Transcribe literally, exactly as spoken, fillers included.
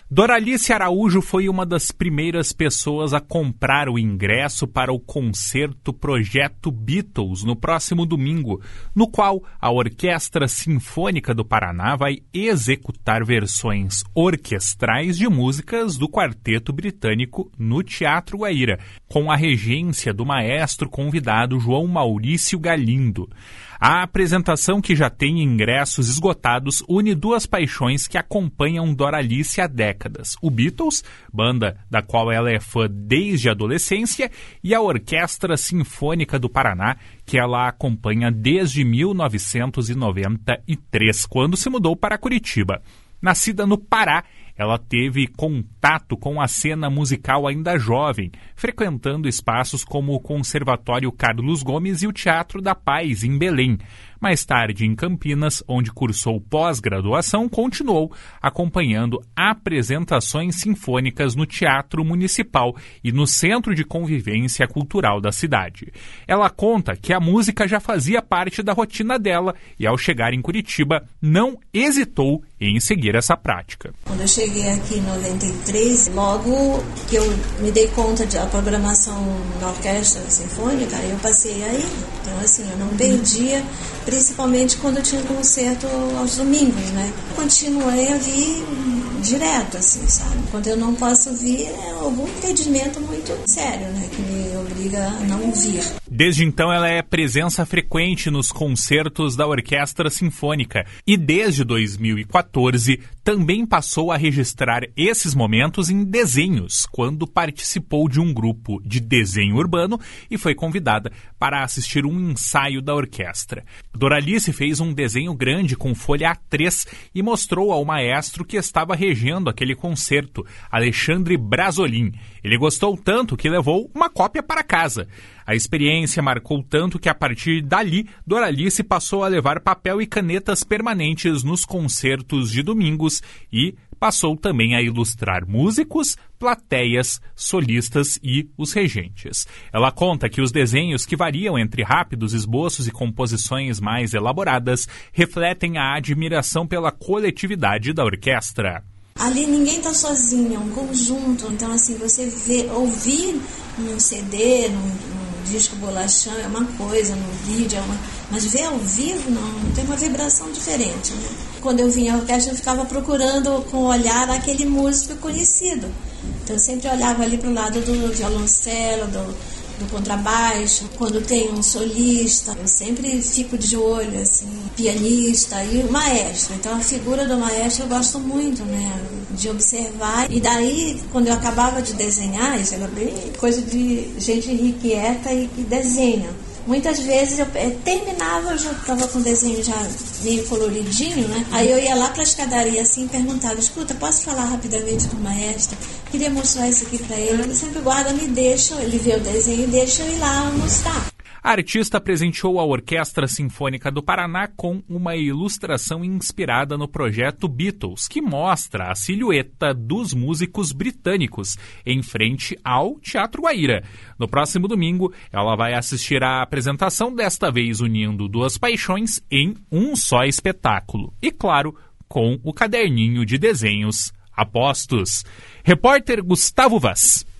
Doralice Araújo foi uma das primeiras pessoas a comprar o ingresso para o concerto Projeto Beatles no próximo domingo, no qual a Orquestra Sinfônica do Paraná vai executar versões orquestrais de músicas do quarteto britânico no Teatro Guaíra, com a regência do maestro convidado João Maurício Galindo. A apresentação, que já tem ingressos esgotados, une duas paixões que acompanham Doralice há décadas: o Beatles, banda da qual ela é fã desde a adolescência, e a Orquestra Sinfônica do Paraná, que ela acompanha desde mil novecentos e noventa e três, quando se mudou para Curitiba. Nascida no Pará, ela teve contato com a cena musical ainda jovem, frequentando espaços como o Conservatório Carlos Gomes e o Teatro da Paz, em Belém. Mais tarde, em Campinas, onde cursou pós-graduação, continuou acompanhando apresentações sinfônicas no Teatro Municipal e no Centro de Convivência Cultural da cidade. Ela conta que a música já fazia parte da rotina dela e, ao chegar em Curitiba, não hesitou em seguir essa prática. Quando eu cheguei aqui em noventa e três, logo que eu me dei conta da programação da Orquestra Sinfônica, eu passei aí. Então, assim, eu não perdia, principalmente quando eu tinha um concerto aos domingos, né? Continuei a vir direto, assim, sabe? Quando eu não posso vir, é algum impedimento muito sério, né? Que me obriga a não vir. Desde então, ela é presença frequente nos concertos da Orquestra Sinfônica e, desde dois mil e quatorze, também passou a registrar esses momentos em desenhos, quando participou de um grupo de desenho urbano e foi convidada para assistir um ensaio da orquestra. Doralice fez um desenho grande com folha A três e mostrou ao maestro que estava regendo aquele concerto, Alexandre Brasolin. Ele gostou tanto que levou uma cópia para casa. A experiência marcou tanto que, a partir dali, Doralice passou a levar papel e canetas permanentes nos concertos de domingos e passou também a ilustrar músicos, plateias, solistas e os regentes. Ela conta que os desenhos, que variam entre rápidos esboços e composições mais elaboradas, refletem a admiração pela coletividade da orquestra. Ali ninguém está sozinho, é um conjunto. Então, assim, você vê, ouvir num C D, num, num disco bolachão é uma coisa, num vídeo é uma... Mas ver ao vivo, não, tem uma vibração diferente, né? Quando eu vinha à orquestra, eu ficava procurando com o olhar aquele músico conhecido. Então, eu sempre olhava ali para o lado do violoncelo, do... do contrabaixo. Quando tem um solista, eu sempre fico de olho, assim, pianista e o maestro. Então a figura do maestro eu gosto muito, né, de observar. E daí, quando eu acabava de desenhar, isso era bem coisa de gente irrequieta e que desenha. Muitas vezes eu eh, terminava, eu já estava com o desenho já meio coloridinho, né? Aí eu ia lá para a escadaria assim e perguntava: escuta, posso falar rapidamente com o maestro? Queria mostrar isso aqui para ele. Ele sempre guarda, me deixa, ele vê o desenho e deixa eu ir lá mostrar. A artista presenteou a Orquestra Sinfônica do Paraná com uma ilustração inspirada no projeto Beatles, que mostra a silhueta dos músicos britânicos em frente ao Teatro Guaíra. No próximo domingo, ela vai assistir à apresentação, desta vez unindo duas paixões em um só espetáculo. E, claro, com o caderninho de desenhos a postos. Repórter Gustavo Vaz.